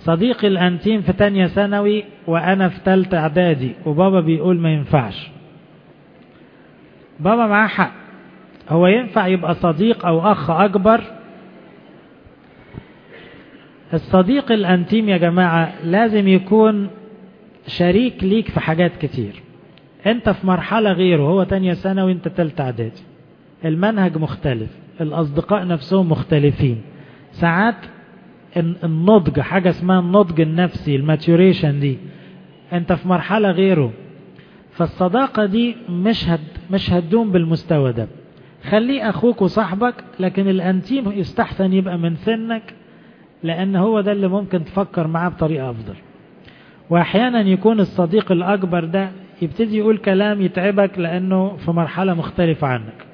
صديقي الانتيم في تانية ثانوي وانا في تالتة اعدادي وبابا بيقول ما ينفعش. بابا معاه حق، هو ينفع يبقى صديق او اخ اكبر. الصديق الانتيم يا جماعة لازم يكون شريك ليك في حاجات كتير. انت في مرحلة غيره، هو تانية ثانوي وانت تالتة اعدادي، المنهج مختلف، الاصدقاء نفسهم مختلفين. ساعات النضج، حاجة اسمها النضج النفسي، الماتيوريشن دي، انت في مرحلة غيره، فالصداقة دي مش هتدوم بالمستوى ده. خليه اخوك وصاحبك، لكن الانتيم يستحسن يبقى من سنك، لان هو ده اللي ممكن تفكر معاه بطريقة افضل. واحيانا يكون الصديق الاكبر ده يبتدي يقول كلام يتعبك لانه في مرحلة مختلفة عنك.